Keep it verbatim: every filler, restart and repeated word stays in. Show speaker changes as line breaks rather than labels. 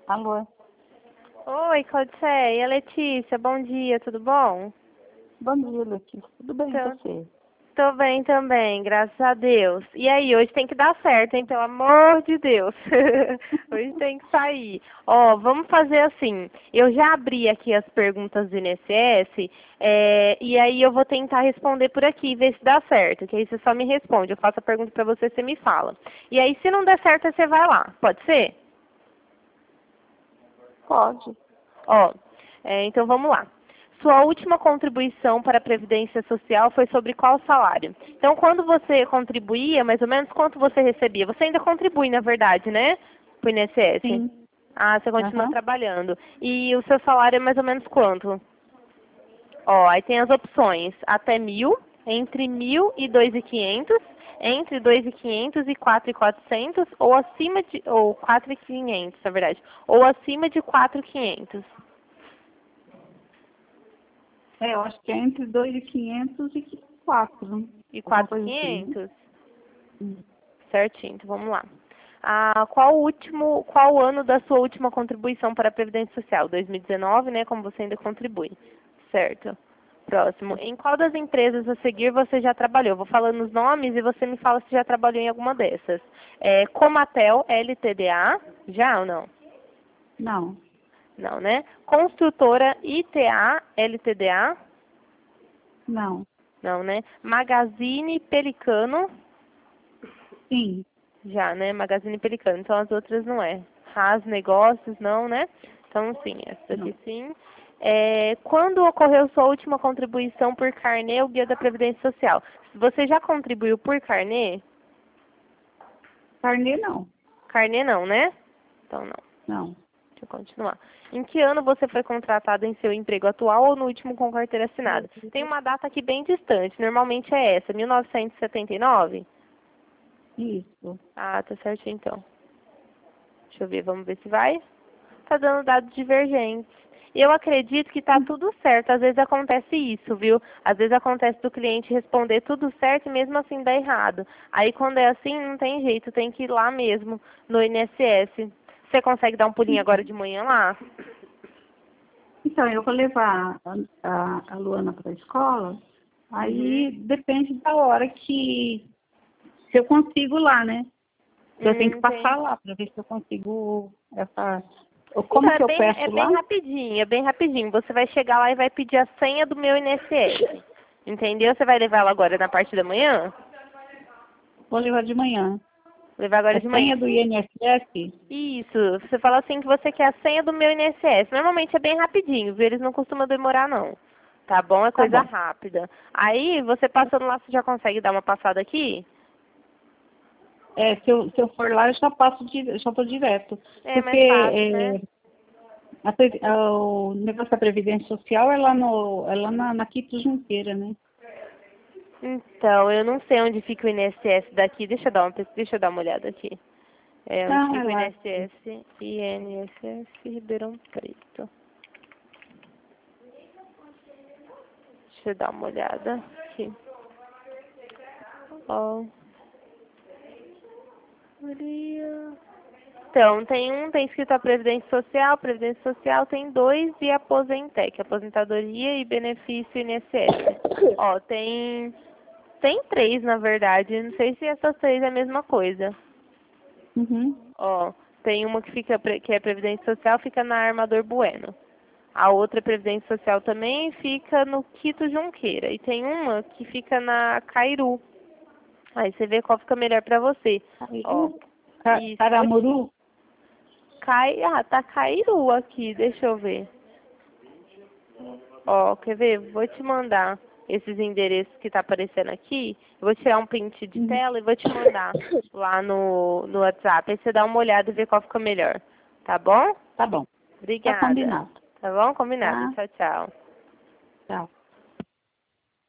Alô?
Oi, Claudiceia, Letícia, bom dia, tudo bom?
Bom dia, Letícia. Tudo bem
Tô,
com você?
tô bem também, graças a Deus. E aí, hoje tem que dar certo, hein? Pelo amor de Deus. Hoje tem que sair. Ó, vamos fazer assim. Eu já abri aqui as perguntas do I N S S, é, e aí eu vou tentar responder por aqui e ver se dá certo. Que aí você só me responde. Eu faço a pergunta pra você, você me fala. E aí, se não der certo, você vai lá. Pode ser?
Pode.
Ó, é, então vamos lá. Sua última contribuição para a Previdência Social foi sobre qual salário? Então, quando você contribuía, mais ou menos, quanto você recebia? Você ainda contribui, na verdade, né? Para o I N S S.
Sim.
Ah, você continua
Aham.
trabalhando. E o seu salário é mais ou menos quanto? Ó, aí tem as opções. Até mil, entre mil e dois e quinhentos, entre dois e quinhentos e quatro e quatrocentos, ou acima de, ou quatro e quinhentos, na verdade, ou acima de quatro e quinhentos.
É, eu acho que é entre dois mil e quinhentos e quatro.
E
Alguma
quatro
coisa
mil e
assim, né?
quinhentos?
Hum.
Certinho, então vamos lá. Ah, qual o último, qual o ano da sua última contribuição para a Previdência Social? dois mil e dezenove, né? Como você ainda contribui. Certo. Próximo. Em qual das empresas a seguir você já trabalhou? Vou falando os nomes e você me fala se já trabalhou em alguma dessas. É, Comatel L T D A, já ou não?
Não.
Não, né? Construtora I T A L T D A,
Não.
não, né? Magazine Pelicano,
Sim.
já, né? Magazine Pelicano. Então as outras não é. Haas Negócios, não, né? Então sim, essa
Não.
aqui sim. É, quando ocorreu sua última contribuição por carnê ou guia da Previdência Social? Você já contribuiu por carnê?
Carnê, não.
Carnê não, né? Então não.
Não.
Deixa eu continuar. Em que ano você foi contratado em seu emprego atual ou no último com carteira assinada? Tem uma data aqui bem distante. Normalmente é essa, mil novecentos e setenta e nove?
Isso.
Ah, tá certinho então. Deixa eu ver, vamos ver se vai. Tá dando dados divergentes. E eu acredito que tá tudo certo. Às vezes acontece isso, viu? Às vezes acontece do cliente responder tudo certo e mesmo assim dá errado. Aí quando é assim, não tem jeito, tem que ir lá mesmo, no I N S S. Você consegue dar um pulinho agora de manhã lá?
Então, eu vou levar a, a, a Luana para a escola, aí
Uhum.
depende da hora que se eu consigo lá, né? Eu tenho que
Hum,
passar
tem.
lá para ver se eu consigo essa. Ou
Então,
como
é
que eu
bem, é
peço
bem
lá?
rapidinho, é bem rapidinho. Você vai chegar lá e vai pedir a senha do meu I N S S. Entendeu? Você vai levar ela agora na parte da manhã?
Vou levar de manhã.
Levar agora
É
de manhã.
senha do I N S S?
Isso, você fala assim que você quer a senha do meu I N S S. Normalmente é bem rapidinho, viu? Eles não costumam demorar, não. Tá bom? É
Tá
coisa
bom.
rápida. Aí, você passando lá, você já consegue dar uma passada aqui?
É, se eu, se eu for lá, eu já passo, di- eu já estou direto.
É
Porque
mais fácil, né?
é, a pre- a- o negócio da Previdência Social é lá, no, é lá na, na Quito Junqueira, né?
Então, eu não sei onde fica o I N S S daqui. Deixa eu dar uma, pes- deixa eu dar uma olhada aqui. É, onde
Ah, é
fica o
lá.
I N S S? I N S S Ribeirão Preto. Deixa eu dar uma olhada aqui. Ó. Maria. Então, tem um, tem escrito a Previdência Social, Previdência Social tem dois e Aposentec, Aposentadoria e Benefício I N S S. Ó, tem, tem três, na verdade, não sei se essas três é a mesma coisa.
Uhum.
Ó, tem uma que fica, pre- que é Previdência Social, fica na Armador Bueno. A outra Previdência Social também fica no Quito Junqueira. E tem uma que fica na Cairu. Aí você vê qual fica melhor pra você. Ó,
Cairu? Ca-
isso, vou te...
Caramuru?
Cai... Ah, tá Cairu aqui, deixa eu ver. Ó, quer ver? Vou te mandar esses endereços que tá aparecendo aqui. Eu vou tirar um print de
Uhum.
tela e vou te mandar lá no, no WhatsApp. Aí você dá uma olhada e vê qual fica melhor. Tá bom?
Tá bom. Tá
Obrigada.
combinado.
Tá bom? Combinado.
Tá?
Tchau, tchau.
Tchau.